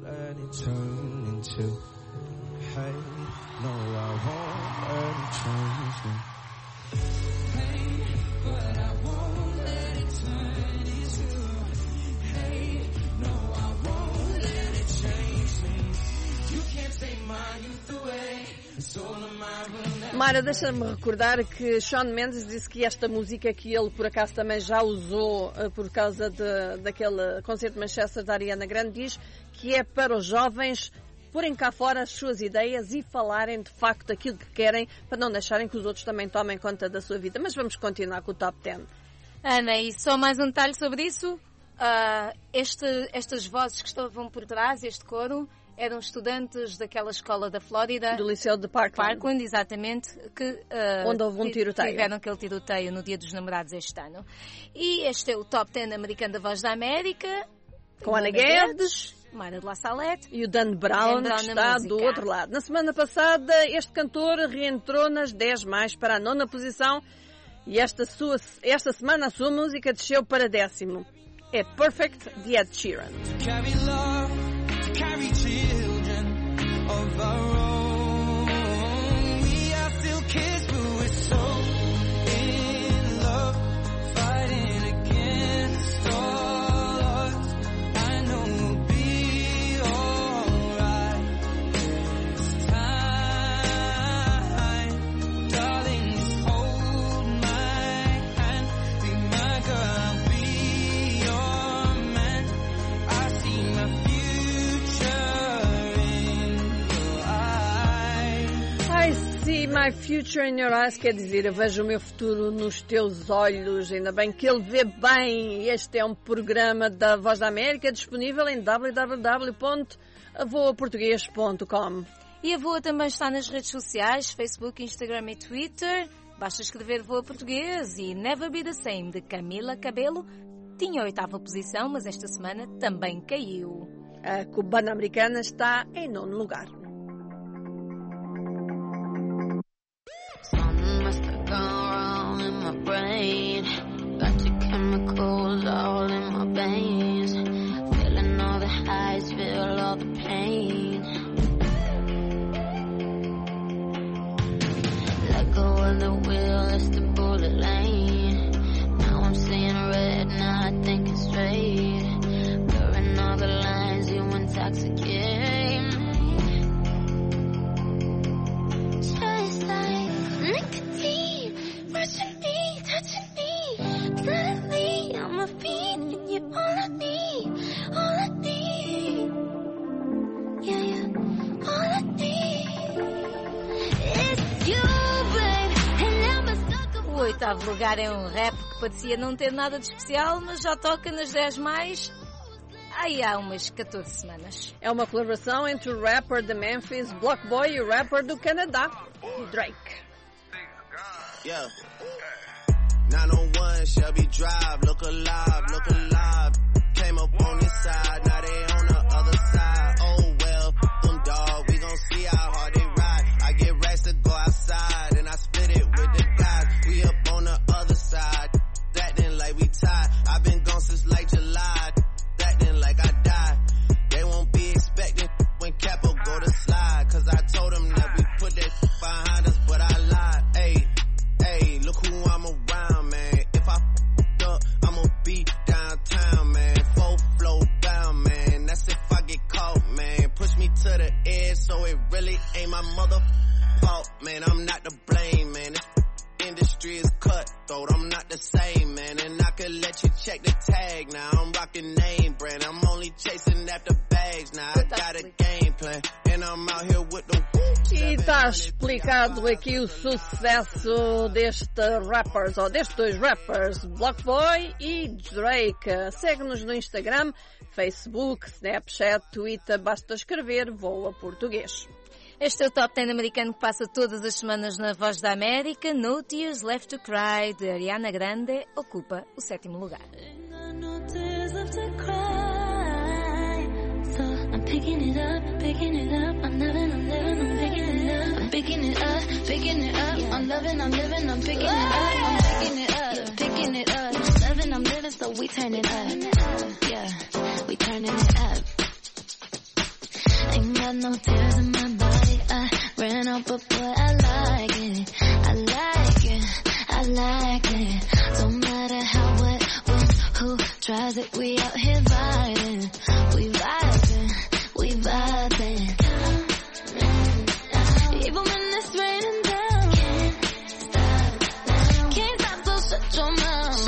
Hey, no, I won't let it change me. Hey, but I won't let it turn into hate. No, I won't let it change me. You can't take my youth away. Mara, deixa-me recordar que Shawn Mendes disse que esta música, que ele por acaso também já usou por causa daquele concerto de Manchester da Ariana Grande, diz que é para os jovens porem cá fora as suas ideias e falarem de facto aquilo que querem, para não deixarem que os outros também tomem conta da sua vida. Mas vamos continuar com o Top 10. Ana, e só mais um detalhe sobre isso. Estas vozes que estavam por trás, este coro, eram estudantes daquela escola da Flórida. Do Liceu de Parkland. Exatamente. Onde houve um tiroteio. Tiveram aquele tiroteio no Dia dos Namorados este ano. E este é o Top 10 americano da Voz da América. Com Ana Guedes, Mara de La Salette e o Dan Brown, que está do outro lado. Na semana passada, este cantor reentrou nas 10 mais para a 9ª posição e esta semana a sua música desceu para 10º. É Perfect de Ed Sheeran. Carry love, carry children of our own. We are still kids, but we're so in love, fighting against all odds. I know we'll be alright this time, darling. Just hold my hand, be my girl, I'll be your man. I see my See my future in your eyes, quer dizer, eu vejo o meu futuro nos teus olhos. Ainda bem que ele vê bem. Este é um programa da Voz da América disponível em www.voaportugues.com. E a Voa também está nas redes sociais, Facebook, Instagram e Twitter. Basta escrever Voa Português. E Never Be The Same, de Camila Cabello, tinha a 8ª posição, mas esta semana também caiu. A cubana americana está em 9º lugar. Brain, got your chemicals all in my veins, feeling all the highs, feel all the pain. Let go of the wheel, it's the bullet lane. Now I'm seeing red, now I think it's straight. Blurring all the lines, you intoxicate me. Just like nicotine, rushing me. Touching me, suddenly I'm a fiend, and you're all I need, all I need. Yeah, yeah, all I need is you, babe, and I'm a sucker. O 8º lugar é um rap que parecia não ter nada de especial, mas já toca nas 10 mais aí há umas 14 semanas. É uma colaboração entre o rapper de Memphis, Block Boy, e o rapper do Canadá, o Drake. Yeah. 901 Shelby Drive, look alive, look alive. Came up on this side, now they on the other side. Oh well, them dog, we gon' see how hard they ride. I get racks to go outside, and I split it with the guys. We up on the other side, acting like we tied. I've been gone since like July, acting like I died. They won't be expecting when Capo go to slide, cause I told them that we put that behind us, but I lied. Hey, hey, look who I'm around, man. If I f***ed up, I'ma be downtown, man. Full flow bound, man. That's if I get caught, man. Push me to the edge, so it really ain't my mother fault, man. I'm not to blame, man. This industry is cutthroat, I'm not the same, man. And I could let you check the tag now. I'm rocking name brand, I'm only chasing after bags now. I got a game plan, and I'm out here with the whoops. E está explicado aqui o sucesso destes dois rappers, Block Boy e Drake. Segue-nos no Instagram, Facebook, Snapchat, Twitter, basta escrever Voa Português. Este é o Top 10 americano que passa todas as semanas na Voz da América. No Tears Left to Cry, de Ariana Grande, ocupa o 7º lugar. No tears left to cry. So I'm picking it up, I'm living, I'm picking it up. I'm picking it up, I'm loving, I'm living, I'm picking it up. I'm picking it up, I'm living, so we turn it up. Yeah, we turning it up. Ain't got no tears in my body, I ran out, but boy, I like it. I like it, I like it. Don't matter how, what, when, who tries it, we out here vibing. We vibing, we vibing. Even when it's raining down, can't stop, so shut your mouth.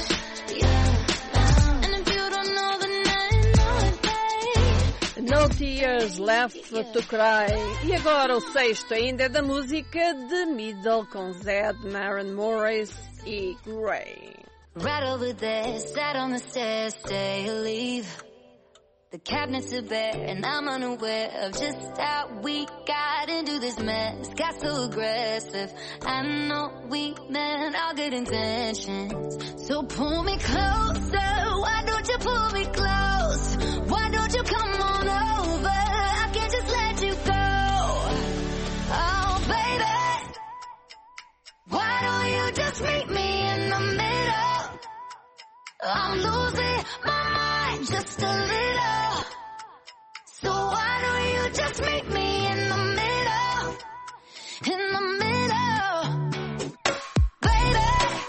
No Tears Left to Cry. E agora o 6º ainda é da música de Middle com Zed, Maren Morris e Grey. Right over there, sat on the stairs, stay or leave. The cabinets are bare and I'm unaware of just how we got into this mess. Got so aggressive, I know we meant all good intentions. So pull me closer, why don't you pull me close? Why don't you come on over? I can't just let you go. Oh baby, why don't you just meet me in the middle? I'm losing my mind just a little. So why don't you just meet me in the middle? In the middle, baby.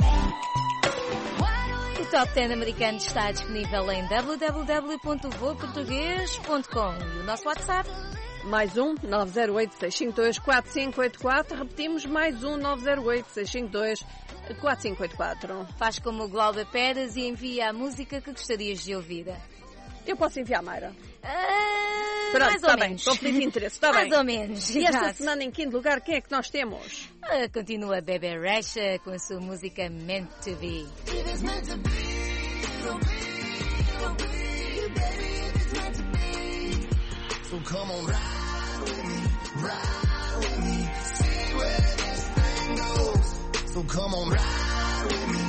O Top 10 americano está disponível em www.voaportugues.com e o nosso WhatsApp. Mais um, 908-652-4584. Repetimos, mais um, 908-652-4584. Faz como o Glauber Pérez e envia a música que gostarias de ouvir. Eu posso enviar, Mayra? Pronto, está bem. Conflito de interesse, está bem. Mais ou menos. E esta semana, em 5º lugar, quem é que nós temos? Continua Bebe Rexha com a sua música Meant to Be. So come on, ride with me, see where this thing goes. So come on, ride with me,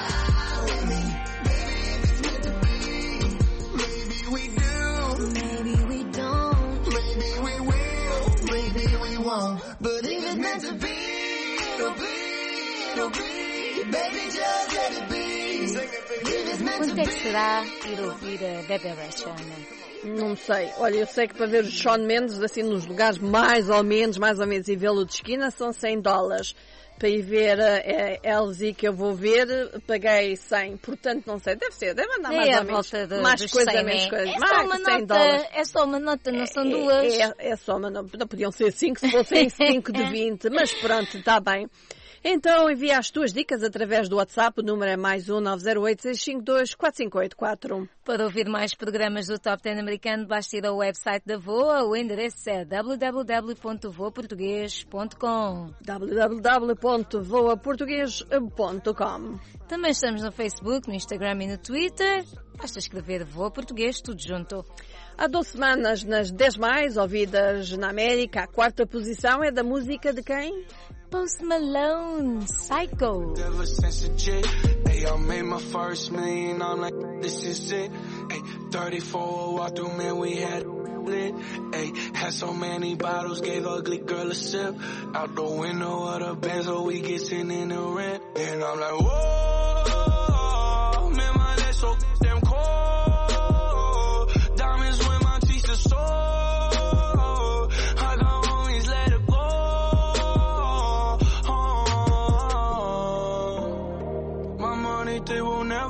baby, if it's meant to be. Maybe we do, maybe we don't, maybe we will, maybe we won't. But if it's meant to be, it'll be, baby, just let it be. Quanto é que será ir ouvir a Bebe Rexha, Ana? Não sei. Olha, eu sei que para ver o Shawn Mendes, assim, nos lugares mais ou menos, e vê-lo de esquina, são $100. Para ir ver a LZ que eu vou ver, paguei 100. Portanto, não sei. Deve andar mais ou menos. Mais coisa, menos coisa. Mais $100. É só uma nota, não são duas. É só uma nota. Não podiam ser 5 se fossem 5 de 20. Mas pronto, está bem. Então envia as tuas dicas através do WhatsApp, o número é mais 908-652-4584. Para ouvir mais programas do Top 10 americano, basta ir ao website da VOA, o endereço é www.voaportugues.com. www.voaportugues.com. Também estamos no Facebook, no Instagram e no Twitter. Basta escrever Voa Português, tudo junto. Há 2 semanas, nas 10 mais ouvidas na América, a 4ª posição é da música de quem? Post Malone, Psycho. Ever since a jit, hey, I made my first million, I'm like, this is it. Hey, 34 walk through, man, we had lit. Hey, had so many bottles, gave ugly girl a sip. Out the window of the Benz, so we get sitting in the rent. And I'm like, whoa, man, my legs so damn cold. Diamonds when my teeth are sore. I got homies, let it go. My money, they will never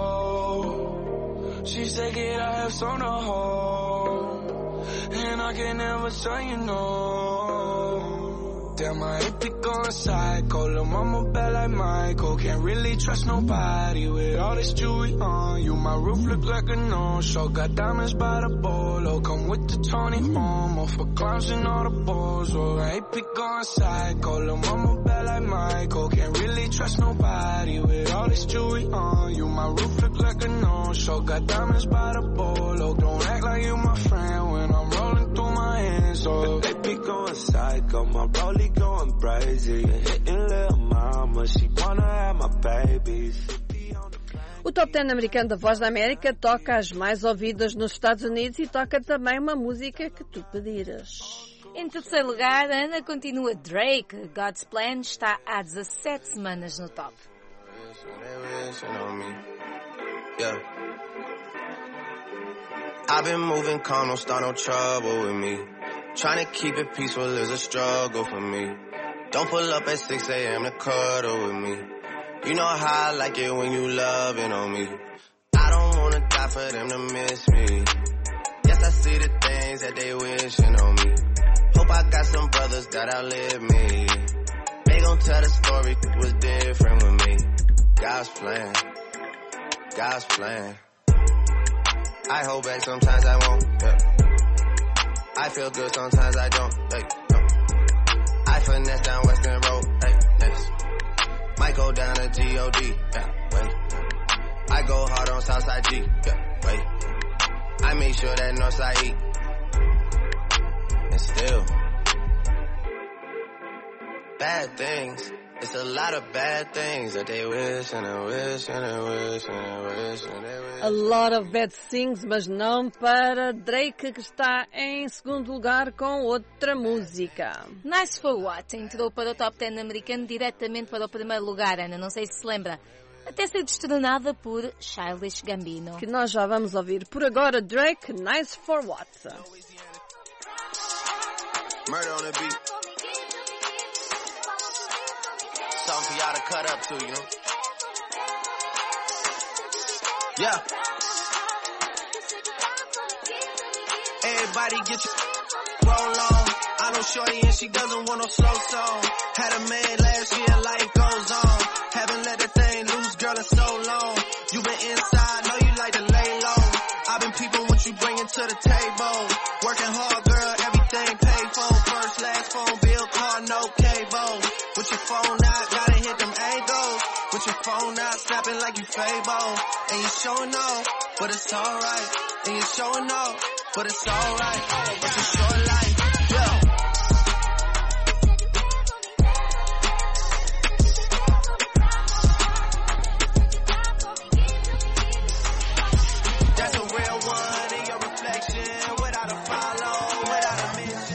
fall. She said, kid, I have some to hold. And I can never say you no. Damn, I hate to go psycho. Lil' mama bad like Michael. Can't really trust nobody with all this jewelry on you. My roof look like a no-show. Got diamonds by the bolo. Come with the Tony Momo for clowns and all the balls. Oh, I hate to go psycho. Lil' mama bad like Michael. Can't really trust nobody with all this jewelry on you. My roof look like a no-show. Got diamonds by the bolo. Don't act like you my friend when I'm rolling through my hands. Oh, they be going psycho. My rollie going crazy. Hitting little mama. She wanna have my babies. O Top 10 americano da Voz da América toca as mais ouvidas nos Estados Unidos e toca também uma música que tu pediras. Em terceiro lugar, Ana, continua Drake. God's Plan está há 17 semanas no top. Yeah. I've been moving calm, don't start no trouble with me. Trying to keep it peaceful is a struggle for me. Don't pull up at 6 a.m. to cuddle with me. You know how I like it when you loving on me. I don't wanna die for them to miss me. Yes, I see the things that they wishing on me. Hope I got some brothers that outlive me. They gon' tell the story, it was different with me. God's plan, God's plan. I hold back, sometimes I won't, yeah. I feel good, sometimes I don't, hey, no. I finesse down Western Road, hey, next. Might go down to G.O.D., yeah, wait. I go hard on Southside G, yeah, wait. I make sure that Northside E. And still, bad things. It's a lot of bad things that they wish and they wish and they wish and they wish and they wish. A lot of bad things, mas não para Drake, que está em segundo lugar com outra música. Nice for What entrou para o Top 10 americano diretamente para o primeiro lugar, Ana, não sei se se lembra. Até ser destronada por Childish Gambino. Que nós já vamos ouvir. Por agora, Drake, Nice for What. Murder on the beat. Something for y'all to cut up to, you know? Yeah. Everybody get your roll on. I know shorty and she doesn't want no slow song. Had a man last year, life goes on. Haven't let that thing loose, girl, in so long. You been inside, know you like to lay low. I've been peeping what you bringing to the table. Working hard, girl, everything paid for. First, last phone bill, car, no cable. With your phone out, gotta hit them angles. With your phone out, snapping like you Fable. And you showing off, but it's alright. And you showing off, but it's alright. It's a short life, yeah. That's a real one in your reflection. Without a follow, without a mission.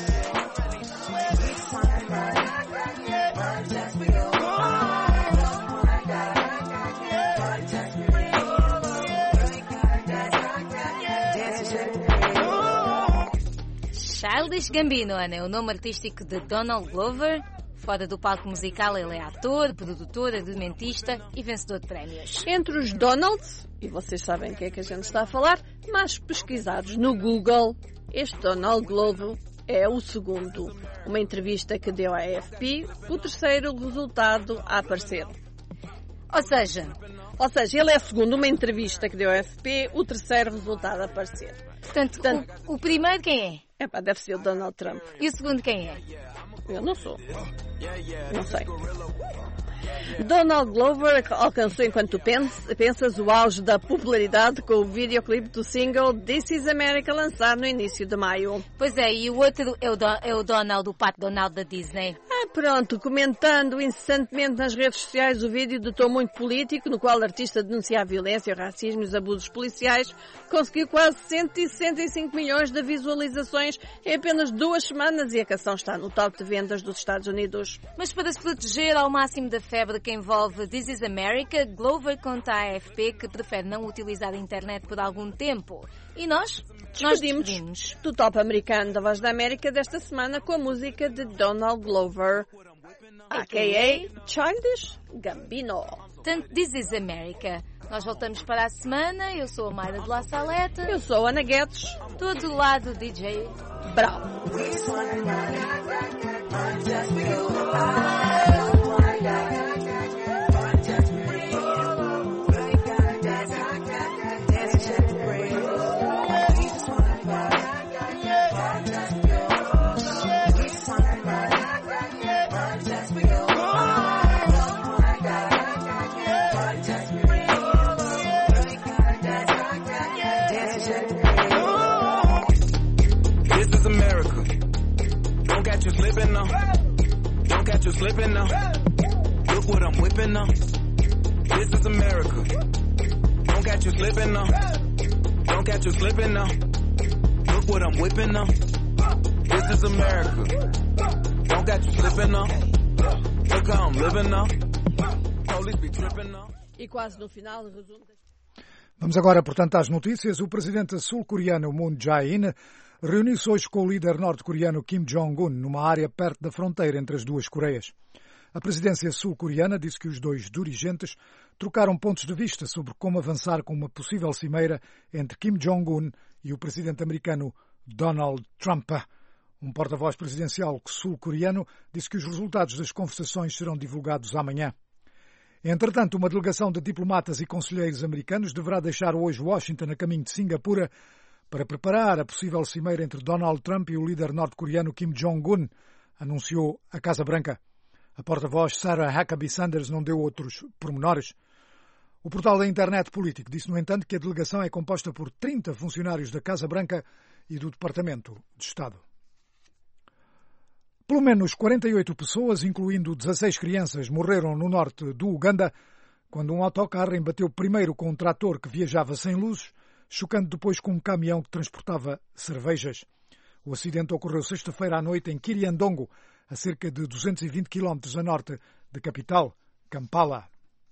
Childish Gambino, Ana, é o nome artístico de Donald Glover. Fora do palco musical, ele é ator, produtor, argumentista e vencedor de prémios. Entre os Donalds, e vocês sabem o que é que a gente está a falar, mais pesquisados no Google, este Donald Glover é o segundo. Uma entrevista que deu à AFP, o terceiro resultado a aparecer. Ou seja, ele é segundo, uma entrevista que deu à AFP, o terceiro resultado a aparecer. Portanto, o primeiro quem é? Deve ser o Donald Trump. E o segundo quem é? Eu não sou. Não sei. Donald Glover alcançou, enquanto tu pensas, o auge da popularidade com o videoclipe do single This is America, lançado no início de maio. Pois é, e o outro é o Donald, o Pato Donald da Disney. Pronto, comentando incessantemente nas redes sociais o vídeo de tom muito político, no qual o artista denuncia a violência, o racismo e os abusos policiais, conseguiu quase 165 milhões de visualizações em apenas 2 semanas e a canção está no top de vendas dos Estados Unidos. Mas para se proteger ao máximo da febre que envolve This is America, Glover conta à AFP que prefere não utilizar a internet por algum tempo. E nós despedimos do top americano da Voz da América desta semana com a música de Donald Glover, a.k.a. Childish Gambino. Portanto, This is America. Nós voltamos para a semana. Eu sou a Mayra de La Saleta. Eu sou a Ana Guedes. Estou do lado do DJ Brau. You slipping now. Don't catch you slipping now. Look what I'm whipping now. This is America. Don't catch you slipping now. Don't catch you slipping now. Look what I'm whipping now. This is America. Don't catch you slipping now. Look how I'm living now. Police be tripping now. E quase no final, resumo. Vamos agora, portanto, às notícias. O presidente sul-coreano Moon Jae-in reuniu-se hoje com o líder norte-coreano Kim Jong-un numa área perto da fronteira entre as duas Coreias. A presidência sul-coreana disse que os dois dirigentes trocaram pontos de vista sobre como avançar com uma possível cimeira entre Kim Jong-un e o presidente americano Donald Trump. Um porta-voz presidencial sul-coreano disse que os resultados das conversações serão divulgados amanhã. Entretanto, uma delegação de diplomatas e conselheiros americanos deverá deixar hoje Washington a caminho de Singapura para preparar a possível cimeira entre Donald Trump e o líder norte-coreano Kim Jong-un, anunciou a Casa Branca. A porta-voz Sarah Huckabee Sanders não deu outros pormenores. O portal da internet político disse, no entanto, que a delegação é composta por 30 funcionários da Casa Branca e do Departamento de Estado. Pelo menos 48 pessoas, incluindo 16 crianças, morreram no norte do Uganda quando um autocarro embateu primeiro com um trator que viajava sem luzes, chocando depois com um caminhão que transportava cervejas. O acidente ocorreu sexta-feira à noite em Kiriandongo, a cerca de 220 km a norte da capital, Kampala.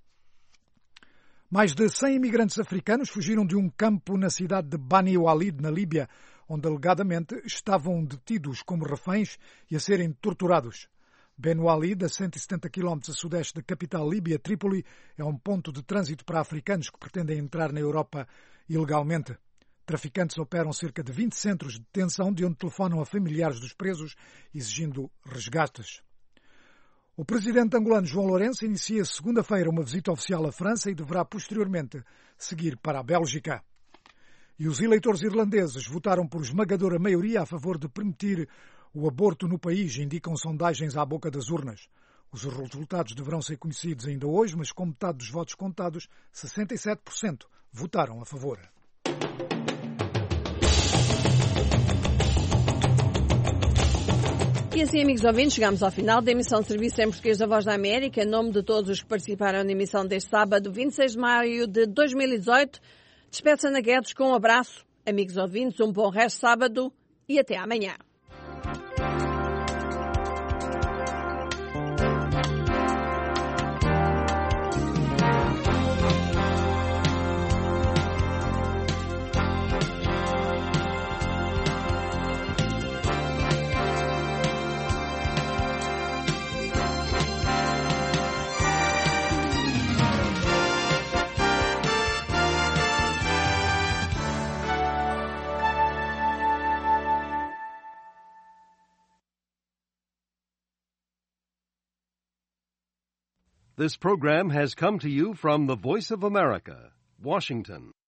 Mais de 100 imigrantes africanos fugiram de um campo na cidade de Bani Walid, na Líbia, onde alegadamente estavam detidos como reféns e a serem torturados. Ben Walid, a 170 km a sudeste da capital líbia, Trípoli, é um ponto de trânsito para africanos que pretendem entrar na Europa ilegalmente. Traficantes operam cerca de 20 centros de detenção de onde telefonam a familiares dos presos exigindo resgates. O presidente angolano João Lourenço inicia segunda-feira uma visita oficial à França e deverá posteriormente seguir para a Bélgica. E os eleitores irlandeses votaram por esmagadora maioria a favor de permitir o aborto no país, indicam sondagens à boca das urnas. Os resultados deverão ser conhecidos ainda hoje, mas com metade dos votos contados, 67% votaram a favor. E assim, amigos ouvintes, chegamos ao final da emissão de serviço em português da Voz da América. Em nome de todos os que participaram na emissão deste sábado, 26 de maio de 2018, despeço Ana Guedes com um abraço. Amigos ouvintes, um bom resto de sábado e até amanhã. This program has come to you from the Voice of America, Washington.